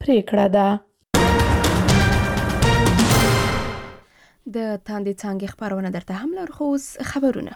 پریکړه ده. د تاندې څانګې خبرونه درته هم لرو، خو اوس خبرونه.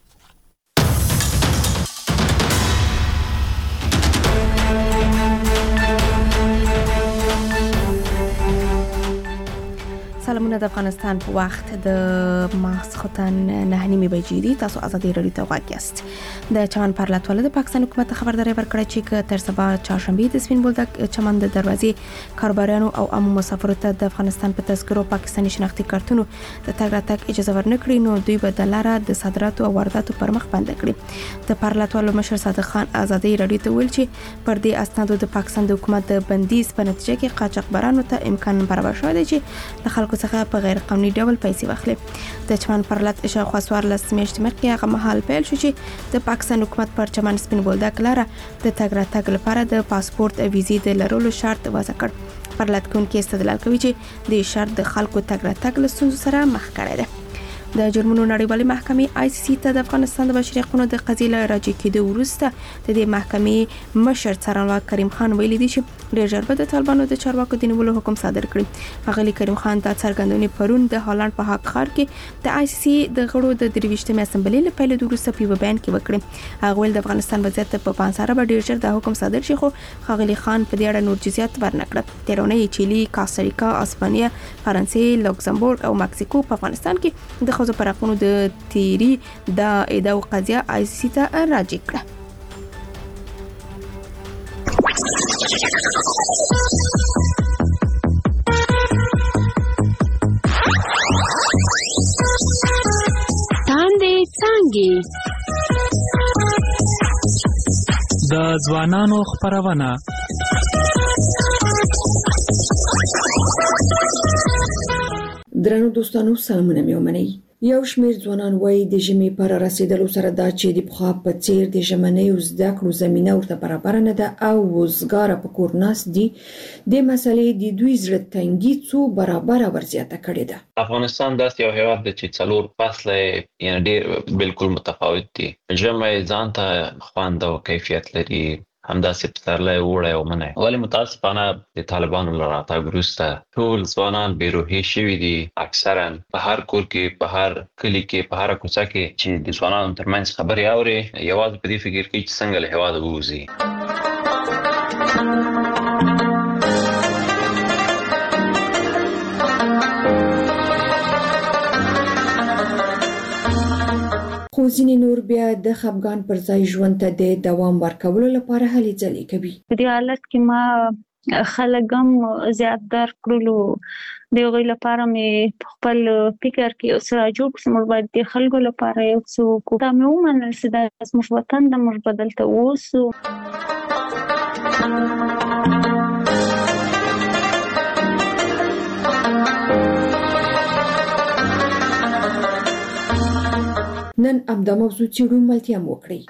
سلامونه د افغانستان په وخت د ماسخوتن 9:30 بجې دي. تاسو ازادي رادیو ته غوږ یاست. د چمن پر لاتواله د پاکستان حکومت خبرداري ورکړه چې تر سبا چهارشنبه د سپین بولدک چمن د دروازې کاروبارانو او عامو مسافرو ته د افغانستان په تذکرو پاکستاني شناختی کارتونو د تګ راتګ اجازه ورنکړي، نو دوی به د لاره د صادراتو او وارداتو پر مخ بند کړي. د پر لاتواله مشر صادق خان ازادي رادیو ته ویل چې پر دې اسنادو د پاکستان د حکومت د بندیز په نتیجه کې قاچاقبرانو ته امکان برابر شوی دی چې د خلکو څخه په غیر قانوني ډول پیسې واخلي. د چمن پر لات شاوخوا 14 میاشتې مخکې هغه مهال پیل شو چې د پاکستان حکومت پر چمن سپین بولدک لاره د تګ راتګ لپاره د پاسپورت ویزې د لرلو شرط وضع کړ. پر لات کوونکي استدلال کوي چې د شرط د خلکو تګ راتګ له ستونزو سره مخ کړی دی. د جرمونو نړیوالې محکمې ICC ته د افغانستان د بشري حقوقو د قضیې له راجع کېدو وروسته د دې محکمې مشر څارنوال کریم خان ویلي دی چې ډېر ژر به د طالبانو د چارواکو د نیولو حکم صادر کړي. ښاغلي کریم خان دا څرګندونې پرون د هالند په حق ښار کې د ICC د غړو د 23مې اسمبلې له پیل وروسته په بیان کې وکړي. هغه ویل د افغانستان وضعیت په پانسره به ډېر ژر د حکم صادر شي، خو ښاغلي خان په دې اړه نور جزئیات ورنکړل. تیرونه چیلي، کاستاریکا، اسپانیا، فرانسې، لوکزمبورګ او مکسیکو په افغانستان کې د ښځو پر حقونو د تیری د ادعا قضیه ICC ته راجع کړه. تاندې څانګې د ځوانانو خبرونه. درنو دوستانو، سلامونه مې ومنئ. یو شمېر ځوانان وایي د ژمي پر رسیدلو سره دا چې د پخوا په څیر د ژمنیو زده کړو زمینه ورته برابر نه ده او وزګاره په کور ناست دي، د مسلې د دوی زړه تنګي څو برابر ورزیاته کړې ده. افغانستان داسې یو هیواد دی چې 4 فصله یعنی ډېر بالکل متفاوت دي. ژمی ځان ته خوند او کیفیت لري، همداسې پسرلی، اوړی او منی. ولی متاسفانه د طالبانو له راتګ وروسته ټول ځوانان بېروحي شوي دي. اکثرا په هر کور کې، په هر کلي کې، په هره کوڅه کې چې د ځوانانو ترمنځ خبرې اوري، یوازې په دې فکر کوي چې څنګه له هېواده ووځي. خو ځینې نور بیا د خپګان پر ځای ژوند ته د دوام ورکولو لپاره هلې ځلې کوي. په دې حالت کې ما خلک هم زیات درک کړلو. د هغوی لپاره مې خپل فکر کې یو څه جوړ کړ چې موږ باید د خلکو لپاره یو څه وکړو. دا مې ومنل چې دا زموږ وطن ده، موږ به دلته اوسو. نن همدا موضوع څېړو، ملتیا مو وکړئ.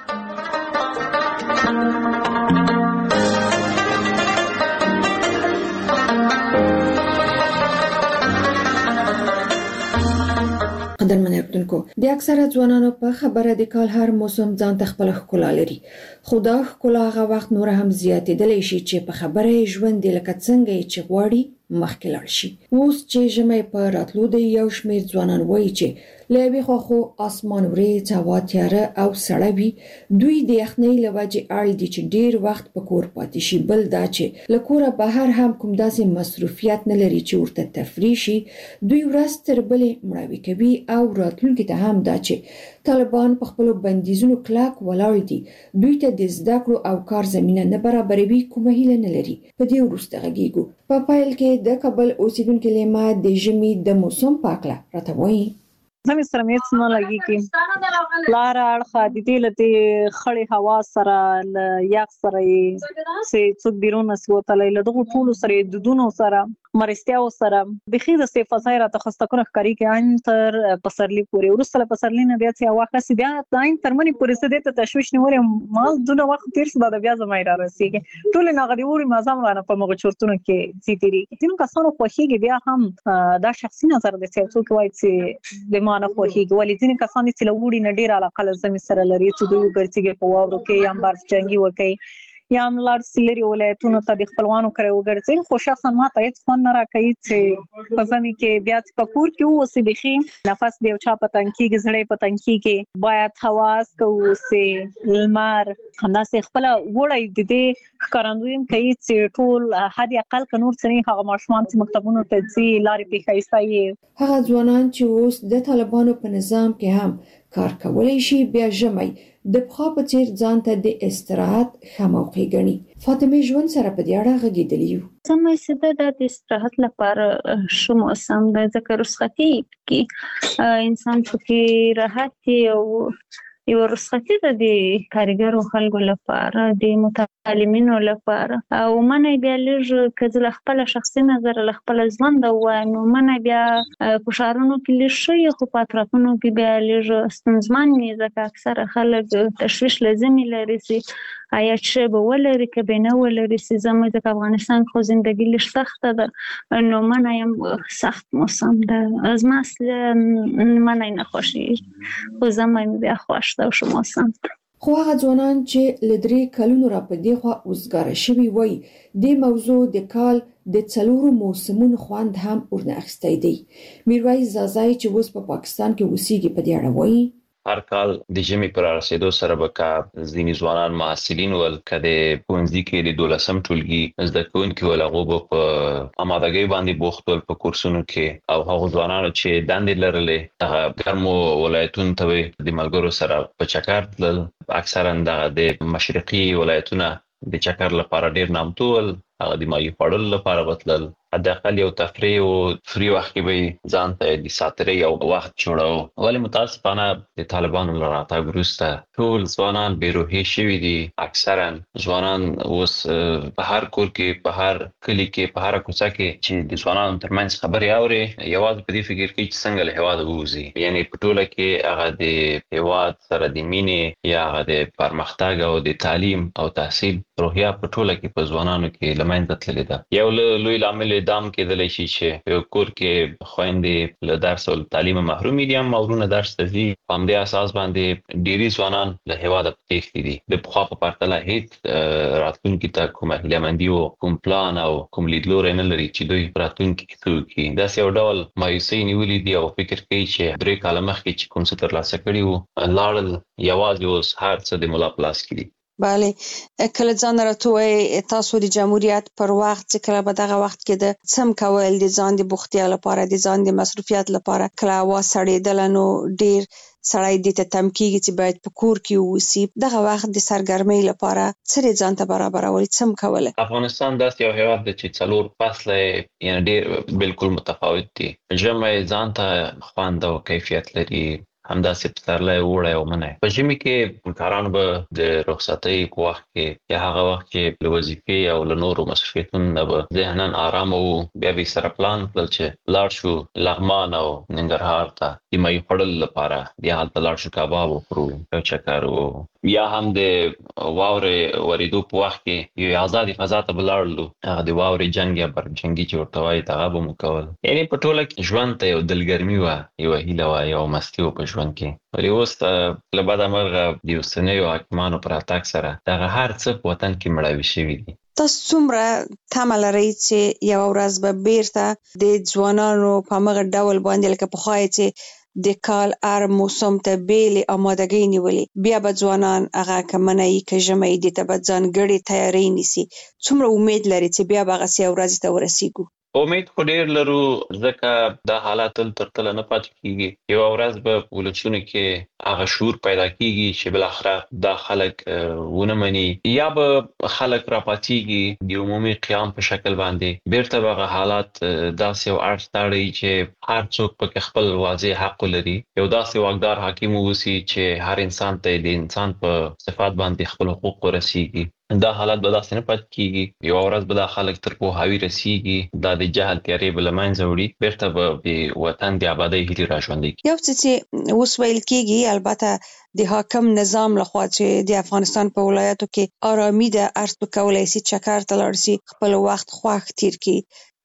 قدرمن اردوونکو، د اکثره ځوانانو په خبره د کال هر موسم ځان ته خپل ښکلا لري، خو دا ښکلا هغه وخت نور هم زیاتېدلی شي چې په خبره یې ژوند لکه څنګه یې چې غواړي مخکې لاړ شي. اوس چې ژمی په راتلو دی، یو شمېر ځوانان وایي چې له یوې خوا خو اسمان وریځ، هوا تیاره او سړه وي، دوی د یخنۍ له وجې اړ دي چې ډېر وخت په کور پاتې شي. بل دا چې له کوره بهر هم کوم داسې مصروفیت نه لري چې ورته تفریح شي، دوی ورځ تر بلې مړاوې کوي. او راتلونکي ته هم دا چې طالبان په خپلو بندیزونو کلک ولاړ دي، دوی ته د زده کړو او کار زمینه نه برابروي، کومه هیله نه لري. په دې وروسته غږیږو. په پیل کې د کابل اوسیدونکې لیما د ژمي د موسم په اړه راته وایي. زمي سره مې څه نه لګیږي. لار اړخه د دې لته خړې هوا سره یخ سره سي څوک بیرون وسوتلې له دغه ټولو سره د دونو سره مرستیاو سره بخي د صفه را تخصصونه ښکاری کې عین تر پسرلی پورې ورسره پسرلی نه بیا چې واخه سي بیا عین ترمنې پورې څه دې ته تشويش نه ورې ما دونه وخت تیر څه د بیا زما را رسیږي ټول نه غړي وړي مازم رانه په مغه چورتونو کې سيتيري تینو کسانو خوخيږي بیا هم دا شخصي نظر د څه وایي چې د مانه خوخيږي ولې ځینې کسان چې لوړي نه ډیر علاقه لزمي سره لري چې دوی ګرځي په واورو کې یا بار چنګي وکي یا هم لار سلري ولایتونو ته د خپلوانو کرے وګرځي. خو شخصا ما ته هیڅ فون نه راکوي چې په ځمې کې بیا په کور کې اوسې بخي نفس دی او چا پتن کېږي زړې پتن کېږي باید حواس کوو سه لمر همداسې خپل وړي د دې ښکارندویم کوي چې ټول حد اقل ک نور څنګه هغه ماشومان چې مکتبونو ته ځي لارې پیښایستایي هغه ځوانان چې اوس د طالبانو په نظام کې هم کار کولای شي بیا ژمي د پخوا په څیر ځان ته د استراحت ښه موقع ګڼي. فاطمه ژوند سره په دې اړه غږېدلی یو. سمې سده د استراحت لپاره شو موسم د ذکر رخصتي کې انسان پکې راحت او یو رخصتي د کارګرو خلکو لپاره د متعلمینو لپاره او منه بیا لږ کله خپل شخصي نظر له خپل ژوند او نو منه بیا په شهرونو کې لږ شي خو په اطرافونو کې بیا لږ ستونزمن نه ځکه اکثره خلک تشویش لازمي لري چې آیا چې به ولري که به نه ولري چې زموږ د افغانستان خو زندگی لږ سخته ده نو منه یم سخت موسم ده از ما منه نه خوشي خو زموږ بیا خوش ده شو موسم. خو هغه ځوانان چې لدري کلونو را په دی خو اوسګار شوی وای د موضوع د کال د څلورو موسمونو خوند هم ورناخستی دی. میرویس زازای چې اوس په پاکستان کې اوسېږي په دې اړه وایي هر کال د ژمي پر رسیدو سره به کا ځینې ځوانان محصلین ول کده پونځي کې د 12م ټولګي زده کوونکي ول هغه په آمادګۍ باندې بوخت ول په کورسونو کې او هغه ځوانان چې دندې لرلې هغه ګرمو ولایتونو ته د ملګرو سره په چکر تلل اکثرا د مشرقي ولایتونو د چکر لپاره ډیر نامتو ول هغه د مایي پړل لپاره وتلل حداقل یو تفریح او فری وخت کې به ځان ته د ساتري یو وخت جوړو ولی متاسفانه د طالبانو لراته ګروسته ټول ځوانان بیروهي شوي دي اکثرا ځوانان اوس په هر کور کې په هر کلی کې په هر کوڅه کې چې د ځوانانو ترمنځ خبري اوري یوازې په دې فکر کې چې څنګه له هواد ووزي یعنی په ټوله کې هغه د هواد سره د مینې یا هغه د پرمختګ او د تعلیم او تحصیل روحیه په ټوله کې په ځوانانو کې لمنځه تللې ده. یو لوی لامل دام کېدلی شي چې یو کور کې خويندې له درس او تعلیم محروم دي هم مورونه درس ته ځي په همدې اساس باندې ډېری ځوانان له هیواده تښتي دي د پخوا په پرتله هیڅ راتلونکي ته کومه هیله‌مندي او کوم پلان او کوم لیدلوری نه لري چې دوی راتلونکي کې څه وکړي داسې یو ډول مایوسي نیولې دي او فکر کوي چې 3 کاله مخکې چې کوم څه ترلاسه کړي وو لاړل یوازې اوس هر څه د ملا پلاس کې دي. بله کله ځان راټوي تاسو د جمهوریت پر وخت چې کله په دغه وخت کې د سم کول د ځان د بوختیا لپاره د ځان د مصروفیت لپاره کله وا سړېدل نو ډیر سړی د تمکیږي چې باید په کور کې ووسی دغه وخت د سرګرمۍ لپاره سره ځان ته برابرول سم کوله. افغانستان داسې یو هیواد دی چې څلور فصله یعنی ډیر بالکل متفاوت دي. ژمي ځان ته خوند او کیفیت لري همداسې پسرلی وړی او منی په ژمي کې کارانو به د رخصتۍ په وخت کې یا هغه وخت چې له وظیفې او له نورو مسؤلیتونو نه به ذهناً آرام وو بیا به سره پلان کړل چې لاړ شو لغمان او ننګرهار ته د مایي خوړل لپاره بیا هلته لاړ شو کباب وخورو یو چکر وو یا هم د واورې ورېدو په وخت کې یو آزادي فضا ته به لاړلو هغه د واورې جنګ یا برجنګي چې ورته وایي هغه به مو کول یعنې په ټوله کې ژوند ته یو دلګرمي وه یوه هیله وه یو مستي وه په ژوند کې ولې اوس له بده مرغه د اوسنیو حاکمانو په راتګ سره دغه هر څه په وطن کې مړاوي شوي دي. تاسو څومره تمه لرئ چې یو ورځ به بیرته د ځوانانو په مغه ډول باندې لکه پخوا چې د کال هر موسم ته بیلې آمادګۍ نیولې بیا به ځوانان هغه که منعي که ژمی دې ته به ځانګړې تیاری نیسي څومره امید لري چې بیا به هغسې ورځې ته ورسیږو؟ امید خو ډیر لرو ځکه دا حالات تر کله نه پاتې کیږي یو ورځ به په ولسونو کې هغه شعور پیدا کیږي چې بالاخره دا خلک ونه مني یا به خلک راپاتېږي د عمومي قیام په شکل باندې بیرته به هغه حالات داسې یو اړخ تاړي چې هر څوک پکې خپل واضح حق لري یو داسې واکدار حاکم اوسي چې هر انسان ته د انسان په صفات باندې خپل حقوق ورسیږي دا حالت به داسې نه پاتې کیږي یو ورځ به دا خلک تر پوهاوي رسیږي دا د جهل تیارې به له منځه وړي بیرته به د وطن د ابادۍ هیلې راژوندۍ کړي. یو څه چې اوس ویل کېږي البته د حاکم نظام لخوا چې د افغانستان په ولایاتو کې آرامي ده ارز به کولی شي چکر ته لاړ شي خپل وخت خوښ تیر کړي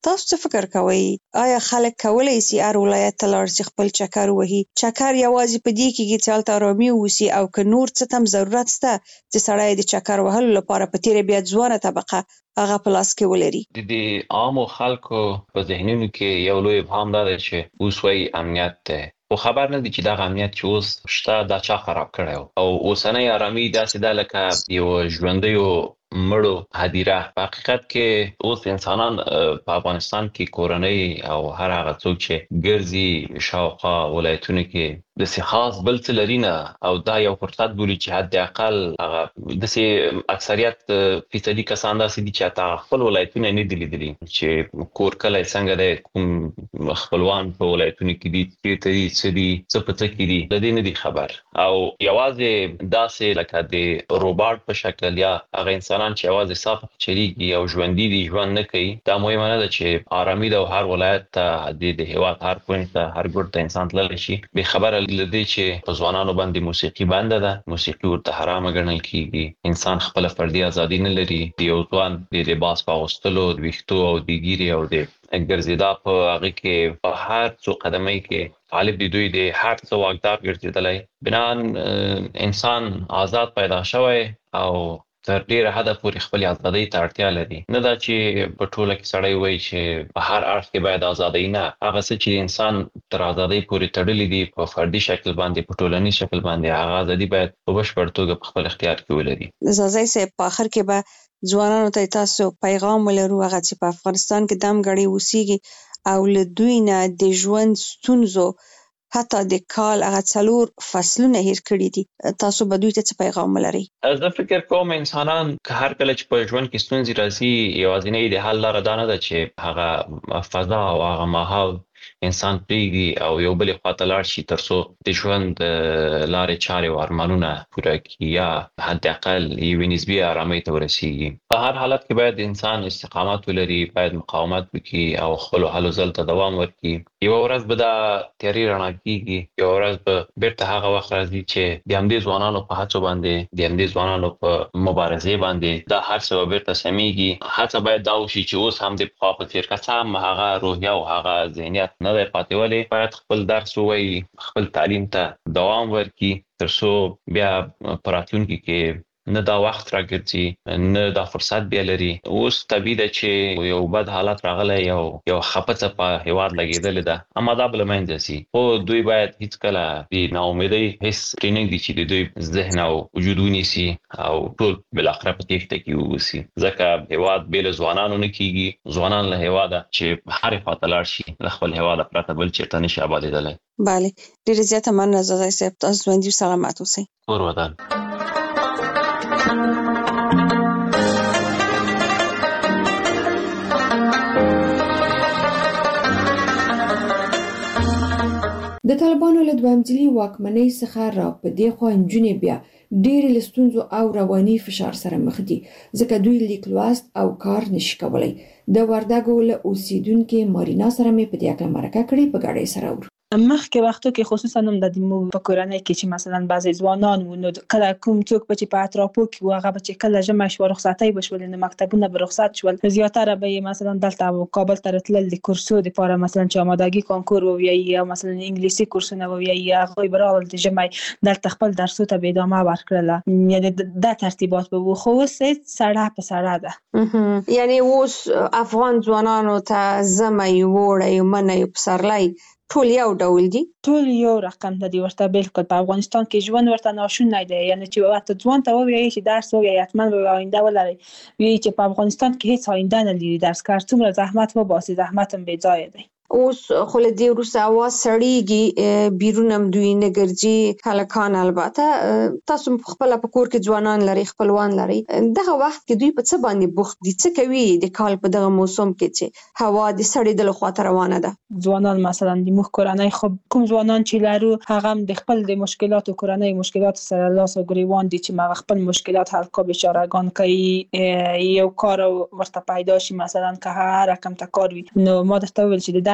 تاسو څه فکر کوئ؟ آیا خلک کولی شي هر ولایت ته لاړ شي خپل چکر وهي؟ چکر یوازې په دې کېږي چې هلته ارامي ووسي او که نور څه ته هم ضرورت شته چې سړی د چکر وهلو لپاره په تېره بیا ځوانه طبقه هغه په لاس کې ولري؟ د عامو خلکو په ذهنونو کې یو لوی ابهام دا دی چې اوس وایي امنیت دی، خو خبر نه دي چې دغه امنیت چې اوس شته دا چا خراب کړی او اوسنۍ ارامي داسې ده لکه یو ژوندیو مړو هدیره. په حقیقت کې اوس انسانان په افغانستان کې کورنۍ او هر هغه څوک چې ګرځي شاوخوا ولایتونو کې داسې خاص بل څه لري نه او دا یو فرصت بولي چې حد اقل هغه داسې اکثریت فیصدي کسان داسې دي چې حتی خپل ولایتونه نه دي لیدلي چې کور کلی څنګه دی، کوم خپلوان په ولایتونو کې دي، چېرته دي، څه دي، څه په څه کې دي، د دې نه دي خبر. او یوازې داسې لکه د روباټ په شکل یا هغه انسانان چې یوازې صاف چلیږي او ژوندي دي ژوند نه کوي، دا مهمه نه ده چې آرامي ده او هر ولایت ته د هېواد هر کونج ته هر ګوټ ته انسان تللی شي. بې خبره له دې چې په ځوانانو باندې موسیقي بنده ده، موسیقي ورته حرامه ګڼل کېږي، انسان خپله فردي ازادي نه لري، د یو ځوان د لباس په اغوستلو، د ویښتو او د ګیرې او د ګرځېدا په هغه کې په هر څو قدمۍ کې طالب دی دوی د هر څه واکدار ګرځېدلی. بنان انسان آزاد پیدا شوی او تر ډیره حده پورې خپل ازادۍ ته اړتیا لري. نه دا چې په ټوله کې سړی وایي چې په هر اړخ کې باید ازادۍ، نه، هغه څه چې انسان تر ازادۍ پورې تړلي دي په فردي شکل باندې، په ټولنیز شکل باندې، هغه ازادي باید په بشپړ توګه په خپل اختیار کې ولري. زازی صاحب، په آخر کې به ځوانانو ته تاسو پیغام ولرو هغه چې په افغانستان کې دم ګړی اوسیږي او له دوی نه د ژوند ستونزو حتی د کال هغه 4 فصلونه هیر کړي دي، تاسو به دوی ته څه پیغام ولرئ؟ زه فکر کوم انسانان که هر کله چې په ژوند کې ستونزې راځي، یوازینۍ د حل لاره دا نه ده چې هغه فضا او هغه ماحول انسان پرېږدي او یو بلې خواته لاړ شي تر څو د ژوند لارې چارې او ارمانونه پوره کړي یا حد اقل یوې نسبي ارامۍ ته ورسیږي. په هر حالت کې باید انسان استقامت ولري، باید مقاومت وکړي او خپلو هلو ځلو ته دوام ورکړي. یوه ورځ به دا تیارې رڼا کېږي، یوه ورځ به بیرته هغه وخت راځي چې د همدې ځوانانو په هڅو باندې، د همدې ځوانانو په مبارزې باندې دا هر څه به بیرته سمیږي. هڅه باید دا وشي چې اوس هم د پخوا په څېر که څه هم هغه روحیه او هغه ذهنیت نه دی پاتې ولی، باید خپل درس ووایي، خپل تعلیم ته دوام ورکړي تر څو بیا په راتلونکي کې نه دا وخت راګرځي، نه دا فرصت بیا لري. اوس طبیعي ده چې یو بد حالت راغلی، یو خپڅه په هېواد لګېدلې ده، اما دا به له منځه ځي. خو دوی باید هېڅکله د ناامیدۍ حس پرې نه ږدي چې د دوی ذهن او وجود ونیسي او ټول بالاخره په تېښته کې واوسي، ځکه هېواد بې له ځوانانو نه کېږي. ځوانان له هېواده چې هرې خواته لاړ شي، له خپل هېواده پرته بل چېرته نه شي ابادېدلی. بله، ډېرې زیاته مننه زازی صاحب، تاسو ژوندي سلامت اوسئ. کور ودان. د طالبانو له دوامځلي واکمنۍ څخه را په دې خوا نجونې بیا ډېرې له ستونزو او رواني فشار سره مخ دي، ځکه دوی لیک لوست او کار نشي کولی. د وردګو له اوسیدونکې مارینا سره مې په دې اړه مرکه کړې، په ګډۍ سره اورو. مخکې وختو کې خصوصا هم د موږ په کورنۍ کې چې مثلا بعضی ځوانان وو، نو کله کوم څوک به چې په اطرافو کې وو، هغه به چې کله ژمی شوه، رخصتۍ به شولې، نو مکتبونه به رخصت شول، زیاتره به یې مثلا دلته کابل ته راتلل د کورسو دپاره، مثلا چې آمادګي کانکور وویایي یا مثلا انګلیسي کورسونه وویایي، هغوی به راغلل د ژمی دلته خپل درسو ته به ادامه ورکړله، یعنې دا ترتیبات به وو. خو اوس سړه په سړه ده، یعنې اوس افغان ځوانانو ته ژمی، اوړی، منی، پسرلی ټول یو ډول دي، ټول یو رقم ته دي ورته. بالکل په افغانستان کې ژوند ورته ناشونی دی، یعنې چې ورته ځوان ته ووایي چې درس ووایي، حتما به آینده ولري، وایي چې په افغانستان کې هیڅ آینده نه لري، درس کار څومره زحمت وباسي، زحمت هم بې ځایه دی. اوس خو له دې وروسته هوا سړیږي، بیرون هم دوی نه ګرځي، هلکان البته. تاسو خپله په کور کې ځوانان لرئ، خپلوان لرئ، دغه وخت کې دوی په څه باندې بوخت دي؟ څه کوي د کال په دغه موسم کې چې هوا د سړېدلو خواته روانه ده؟ ځوانان مثلا د موږ کورنۍ، خو کوم ځوانان چې لرو هغه هم د خپل د مشکلاتو، کورنۍ مشکلاتو سره لاس او ګریوان دي، چې هغه خپل مشکلات حل کا بیچارهګان کوي. یو کار ورته پیدا شي، مثلا که هر رقم ته کار وي، نو ما درته وویل چې د درس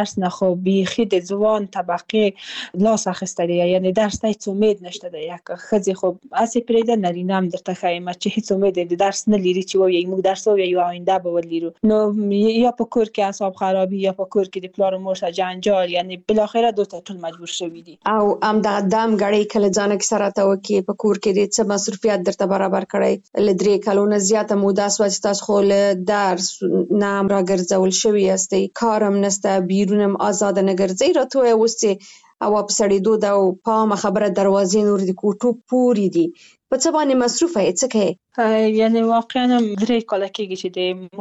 درس نه خو بیخي د ځوان طبقه لاس اخیستلی یعنی درس ته هیڅ امید نشته د یک خځې خو اسې پرېده نارینه هم درته ښایم چې هیڅ امید د درس نه لري چې وایي موږ درس وایو آینده به ولرو نو یا په کور کې اعصاب خرابي یا په کور کې د پلار او مور سره جنجال یعنی بالاخره دوی ټول مجبور شوي دي او ام د دام غړي کله ځان کې سره ته وکي په کور کې د څه مصرفيات درته برابر کړی ل 3 کلونه زیاته موده سوچ تاسو خو له درس نام را ګرځول شوی استي کارم نسته بیرونم آزاد نه ګرځي راته وسته او په سړی دوه دا په خبره دروازې نور د کوټو پوری دي په څه باندې مصرفه یې څه کوي یعنی واقعا 3 کال کېږي چې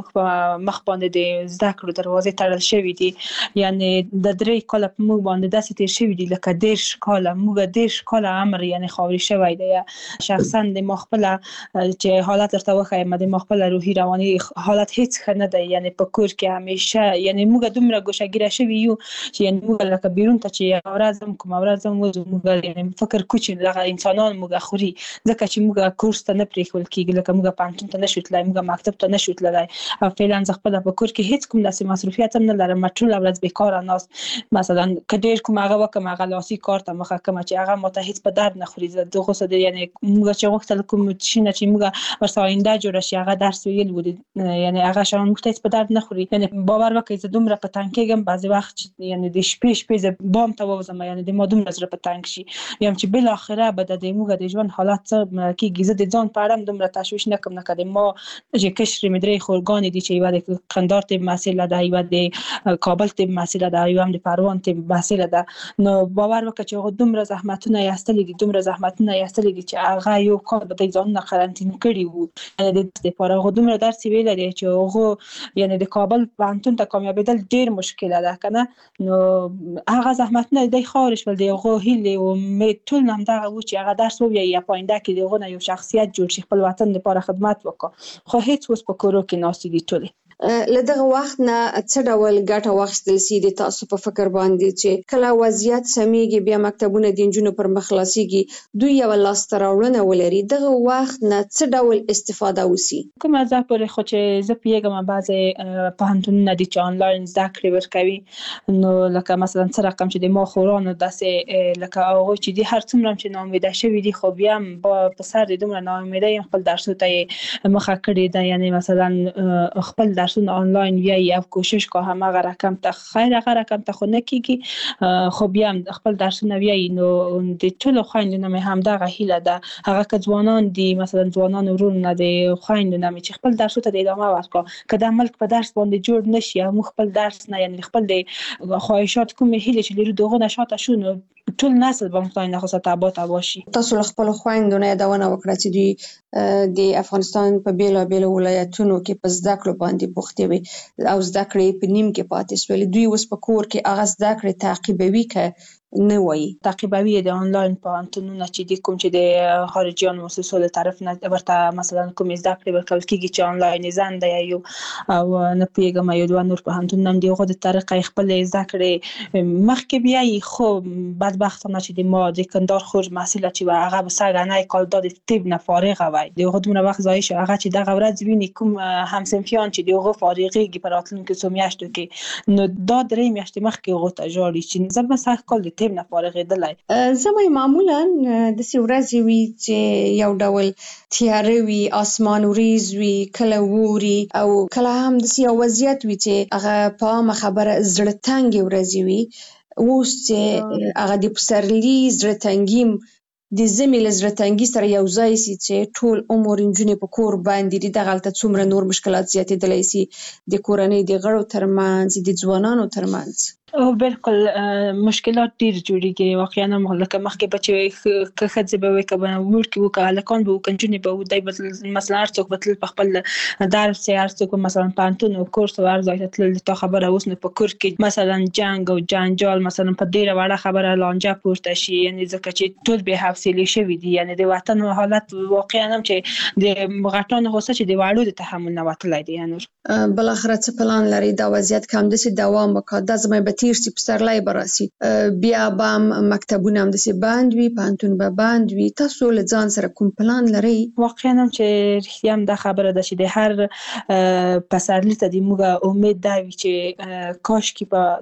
د مخ باندې د زده کړو دروازې تړل شوې دي یعنی د 3 کال په مخ باندې داسې تیر شوې دي لکه 10 کال موږ 10 کال عمر یعنی خاوري شوی دی شخصا د مخبل چې حالت درته وخایم د مخبل روحي رواني حالت هیڅ ښه نه دی یعنی په کور کې همیشه یعنی موږ دومره ګوشګیره شوی یو چې یعنی موږ لکه بیرون ته چې اورازم کوم اورازم موږ یعنی فکر کوچ لغه انسانان موږ خوري ځکه چې موږ کورس ته نه پریښول کېږي لکه موږ پانتون ته نشو تلای موږ مکتب ته نشو تلای او فعلا ز خپل په کور کې هیڅ کوم داسې مصرفيات هم نه لرم ټول ورځ بیکاره ناست مثلا کډیر کوم هغه وکم هغه لاسي کار ته مخه کوم چې هغه ماته هیڅ په درد نه خوري دغه څه دی یعنی موږ چې وخت کوم شینه چې موږ ورسره آینده جوړ شي هغه درس ویل ودی یعنی هغه شان موږ هیڅ په درد نه خوري یعنی باور وکړئ چې دومره په تنګ کېږم بعضی وخت یعنی د شپې بام ته وځم یعنی د مادوم نظر په تنګ شي یم چې بل اخره به د موږ د ژوند حالت څه کېږي زه د ځان په اړه دومره تشویش نکم نه کړم ما چې کشر مدري خورګان دي چې یو د قندار ته مسئله ده یو د کابل ته مسئله ده یو هم د پروان ته مسئله ده نو باور وکړه چې دومره زحمتونه یاستلې دي چې هغه یو کار به د ځان نه قرنټین کړی وو یعنی د لپاره دومره درس ویل دي چې هغه یعنی د کابل پانتون ته کامیابیدل ډیر مشکل ده کنه نو هغه زحمتونه د خارج ول دی هغه هیله او ټول نام دا و چې هغه درس وو یا پاینده کې دغه یو شخصیت جوړ شي خپل وطن لپاره خدمت وکړه خو هیڅ اوس په کورو کې ناستې دي ټول لدغه وخت نه څه ډول ګټه واخیستل سي د تاسو په فکر باندې چې کله وضعیت سميږي بیا مکتبونه د انجونو پر مخ خلاصيږي دوی یو لاسته راوړنه ولري دغه وخت نه څه ډول استفاده وسی کوم ځای پورې خو چې زه پیګم بعضی پوهنتونونه دي چې آنلاین زده کړې ورکوي نو لکه مثلا څه رقم چې د ما خورانو داسې لکه هغه چې دي هر څومره چې ناامیده شوي دي خو بیا هم په سر د دومره ناامیده خپل درسو ته مخه کړې ده یعنی مثلا خپل درسونه آنلاین یا کوشش که هغه رقم ته خیر هغه رقم ته خو نه کیږي خو بیا خپل درسونه وی نو د ټول خويندونو هم دغه هیله ده هغه که ځوانان دي مثلا ځوانان ورونه دي خويندونو چې خپل درسو ته ادامه ورکړي که د ملک په درس باندې جوړ نشي او خپل درس نه یعنی خپل د خواهشات کومه هیله چې لري دغه نشاته شونه ټول نسل به مطمئن نه خاصه تابعات باشي تاسو خپل خويندونو یادونه وکړه چې دوی د افغانستان په بیلابیل ولایتونو کې په زده کړو باندې بوختي وي او زده کړې په نیم کې پاتې شول دوی اوس په کور کې هغه زده کړې تعقیبوي که نه وایي تعقیبوي د آنلاین پوهنتونونه چې د کوم چې د خارجيان مؤسسو له طرف نه ورته مثلا کوم زده کړې ورکول کېږي چې آنلاین زنده یو او نه پیګم یو دوه نور پوهنتونونه دی غو د طریقې خپل زده کړې مخکې بیا خو بدبختانه چې د ما د کندهار خور مسئله چې هغه به سګنای کال د طب نه فارغ وای د غو دومره وخت ځای شو هغه چې دغه ورځ ویني کوم همسنفیان چې دغه فارغيږي پر راتلونکو سومیاشتو کې نو دا درې میاشتې مخکې غو ته جوړی چې زه به سخت کال تیم نه فارغېدلای زموږ معمولا د سورځي وی چې یو ډول تیارې وی اسمان وریز وی کله ووري او کله هم د یو وضعیت وی چې هغه په خبره زړه تنګ ورځي وی اوس چې هغه د پسرلی زړه تنګیم د زمي لزړه تنګي سره یو ځای سي چې ټول عمر انجونې په کور باندې دي دغه الته څومره نور مشکلات زیاتېدلی سي د کورنۍ د غړو ترمنځ د ځوانانو ترمنځ او بالکل مشکلات ډیر جوړیږي واقعا مخکې مخکې بچي که خځه به وي کبه ورکی وکړه لکان به وکنجنې به دای مثلا ارڅوک بتل په خپل درس ارڅوک مثلا پانتون او کورس ورځي تل تا خبره اوس نه په کور کې مثلا جنگ او جنجال مثلا په ډیره وړه خبره لانجه پورته شي یعنی ځکه چې ټول به حوصله شوي دي یعنی د وطن حالت واقعا هم چې د غټان غوسه چې د واړو د تحمل نه وتلای دي یعنی بل اخر څه پلان لري دا وضعیت کوم د دوام وکړه د زموږ تیر سي پسرلای براسي بیا بام مکتبونه هم دسي بند وي پانتون به بند وي تاسو له ځان سره کوم پلان لري؟ واقعا هم چې رښتیا هم دا خبره ده چې د هر پسرلي ته د موږ امید دا وي چې کاش کې په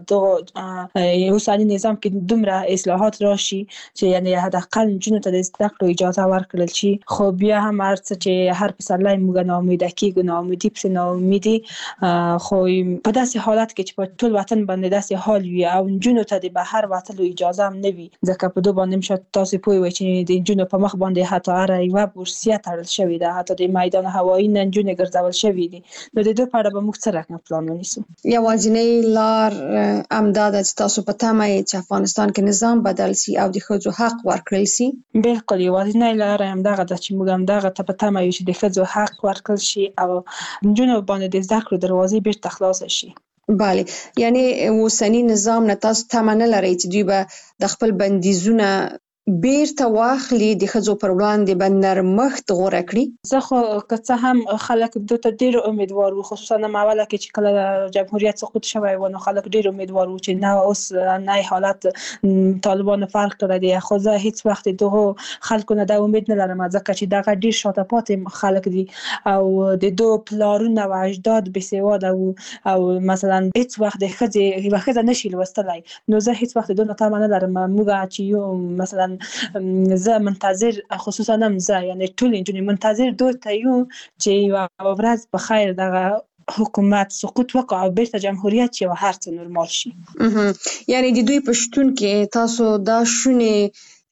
دغه اوسنی نظام کې دومره اصلاحات راشي چې یعنی حداقل نجونو ته د زده کړو اجازه ورکړل شي. خو بیا هم هر څه چې هر پسرلی موږ ناامیده کیږو، ناامیدي پسې ناامیدي، خو په داسې حالت کې چې په ټول وطن باندې داسې حال وي او نجونو ته د بهر وتلو اجازه هم نه وي، ځکه په دو باندې شاید تاسو پوه وئ چې د نجونو په مخ باندې حتی هر یوه بورسیه تړل شوې ده، حتی د میدان هوایي نه نجونې ګرځول شوې دي. نو د دې په اړه به موږ څه رقم پلان ونیسو؟ یوازینۍ لار همدا ده چې تاسو په تمه یې چې افغانستان کې نظام بدل سي او د ښځو حق ورکړل سي؟ بالکل یوازینۍ لار همدغه ده چې موږ همدغه ته په تمه یو چې د ښځو حق ورکړل شي او نجونو باندې د زده کړو دروازې بیرته خلاصه شي. بله، یعنی اوسنی نظام نه تاسو تمه نه لرئ چې دوی به د خپل بندیزونه بیرته واخلي، د ښځو پر وړاندې به نرمښت غوره کړي؟ زه خو که څه هم خلک دو ته ډېر امیدوار وو، خصوصا هم اوله کې چې کله جمهوریت سقوط شوی و نو خلک ډېر امیدوار وو چې نه اوس نه حالت طالبانو فرق کړی دی. خو زه هیڅ وخت دغه خلکو نه د امید نه لرم، ځکه چې دغه ډېر شاته پاتې خلک دي او د دو پلارونه و اجداد بېسواده وو او مثلا هیڅ وخت د ښځې یوه ښځه نشي لوستلی. نو زه هیڅ وخت د دو نه تمه نه لرم. موږ چې یو مثلا زه منتظر، خصوصا هم زه یعنی ټول نجونې منتظر دو ته یو چې یوه ورځ په خیر دغه حکومت سقوط وکړي او بیرته جمهوریت شي او هر څه نورمال شي. یعنی د دوی په شتون کې تاسو دا شونې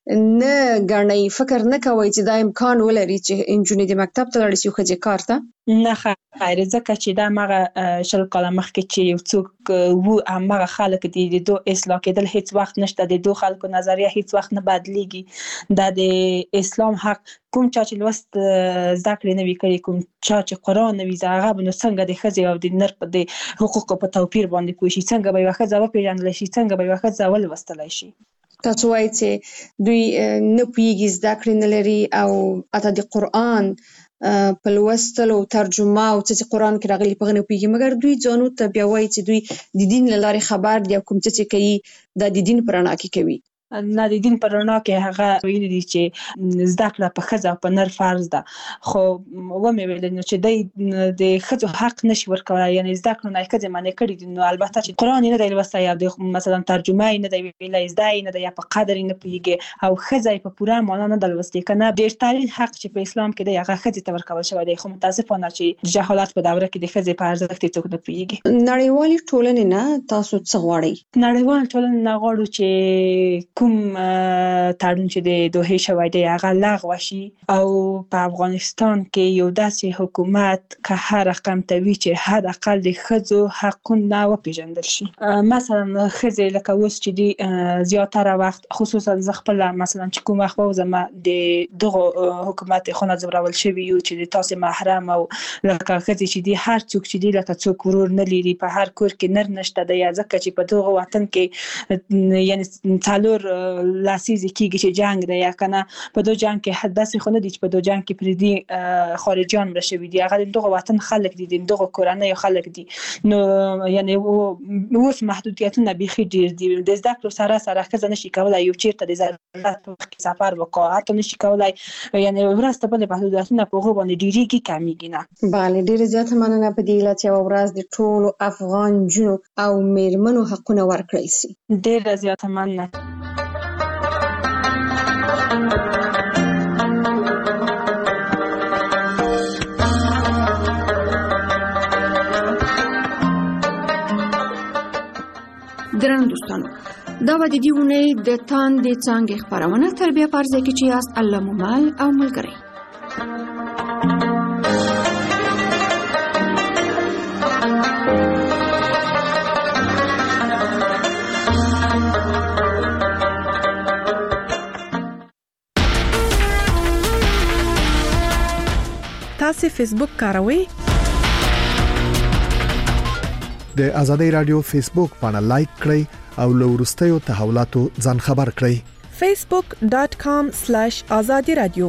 نه ګڼئ، فکر نه کوئ چې دا امکان ولري چې نجونې د مکتب ته لاړې شي او ښځې کار ته؟ نه خیر، ځکه چې دا هغه 20 کاله مخکې چې یو څوک وو همغه خلک دي، د دو اصلاح کېدل هیڅ وخت نشته، د دو خلکو نظریه هیڅ وخت نه بدلیږي. دا د اسلام حق کوم چا چې لوست زده کړې نه وي کړي، کوم چا چې قرآن نه وي زده، هغه به نو څنګه د ښځې او د نر په د حقوقو په توپیر باندې پوه شي، څنګه به یوه ښځه وپېژندلی شي، څنګه به یوه ښځه ولوستلی شي. تاسو وایئ چې دوی نه پوهېږي، زده کړې نه لري او حتی د قرآن په لوستلو ترجمه او څه چې قرآن کې راغلي په هغه نه پوهېږي، مګر دوی ځانو ته بیا وایي چې دوی د دین له لارې خبر دي او کوم څه چې کوي دا د دین په رڼا کې کوي. نه، د دین په رڼا کې هغه ویلي دي چې زده کړه په ښځه او په نر فرض ده. خو ومې ویل نو چې د ښځو حق نشي ورکولی، یعنی زده کړو نه یې ښځې منع کړي دي. نو البته چې قرآن یې نه دی لوستی یا د مثلا ترجمه یې نه دی ویلی، زده یې نه دی یا په قدر یې نه پوهېږي او ښځه یې په پوره معنا نه ده لوستې، که نه ډېرترین حق چې په اسلام کې دی هغه ښځې ته ورکول شوی دی. خو متاسفانه چې د جهالت په دوره کې د ښځې په ارزښت یې څوک نه پوهېږي. نړیوالې ټولنې نه تاسو څه غواړئ؟ نړیوالې ټولنې نه غواړو چې کوم تړون چې د دوحې شوی دی هغه لغوه شي او په افغانستان کې یو داسې حکومت که هر رقم ته وي چې حد اقل د ښځو حقونه وپېژندل شي. مثلا ښځې لکه اوس چې دي زیاتره وخت، خصوصا زه خپله مثلا چې کوم وخت ووځم د دغو حکومت خونه ځورول شوي یو چې د تاسې محرم او لکه ښځې چې دي هر څوک چې دي لکه څوک ورور نه لري، په هر کور کې نر نشته دی، ځکه چې په دغه وطن کې یعنی 4 لسیزې کېږي چې جنګ دی یا که نه، په دو جنګ کې داسې خو نه دي چې په دو جنګ کې پردي خارجیان مړه شوي دي، هغه د دغه وطن خلک دي، د دغه کورنیو خلک دي. نو یعنی اوس محدودیتونه بیخي ډېر دي. د زده کړو سره سره ښځه نشي کولی یو چېرته د ضرورت په وخت کې سفر وکړي، حتی نشي کولی یعنی ورځ ته بلې محدودیتونه په هغو باندې ډېرېږي کمیږي نه. بله، ډېره زیاته مننه په دې علت یوه ورځ د ټولو افغان نجونو او مېرمنو حقونه ورکړل سي. ډېره زیاته مننه. ګرانو دوستانو، دا به د دې اونۍ د تاندې څانګې خپرونه تر بیا په ځای کې چې یاست الله مو مل او ملګری. تاسو فیسبوک کاروئ؟ د آزادۍ رادیو فیسبوک باندې لایک کړئ او له وروستیو تحولاتو ځان خبر کړئ. facebook.com/azadi radio.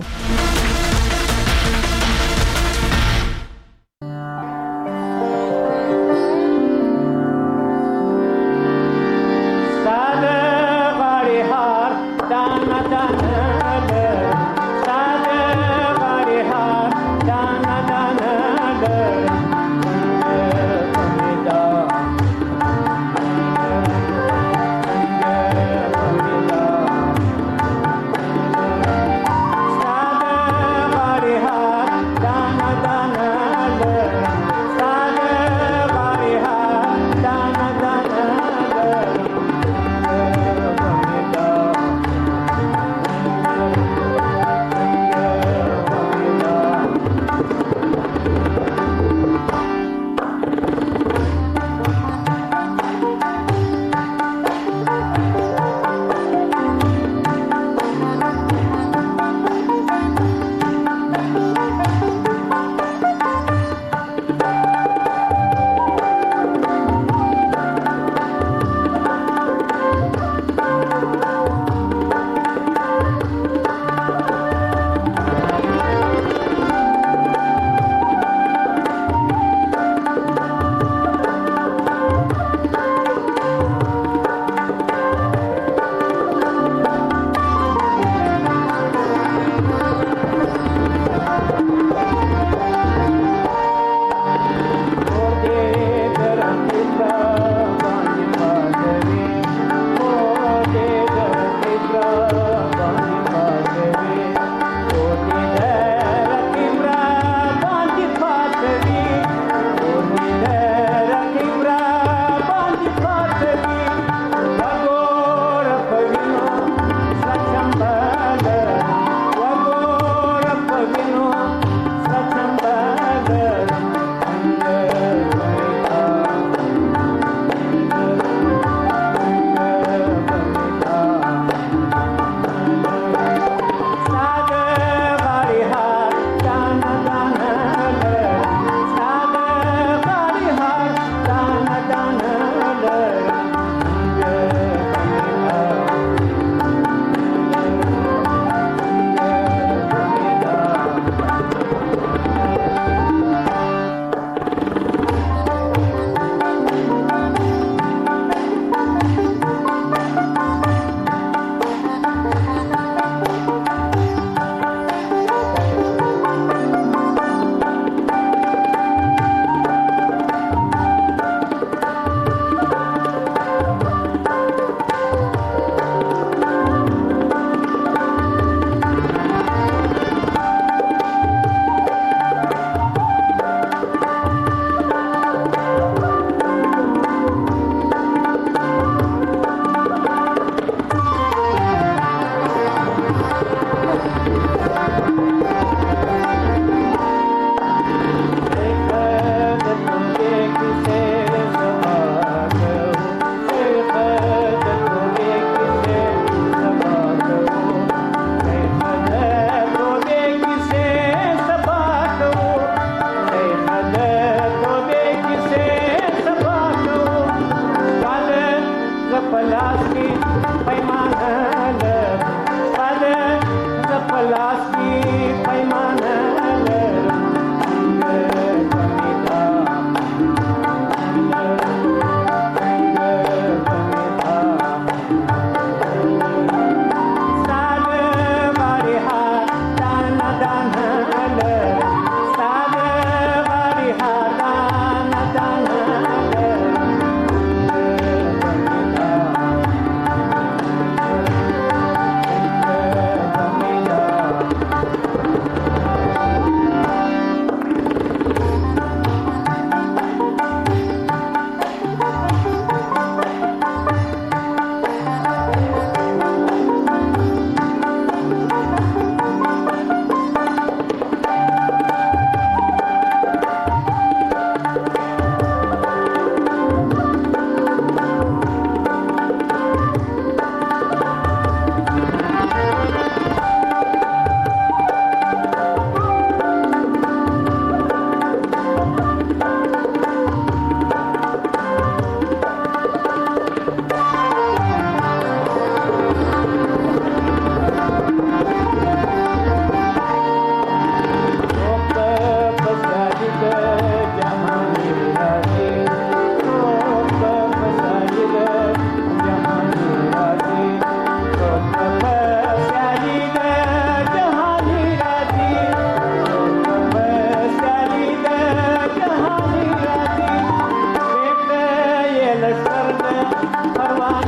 پروا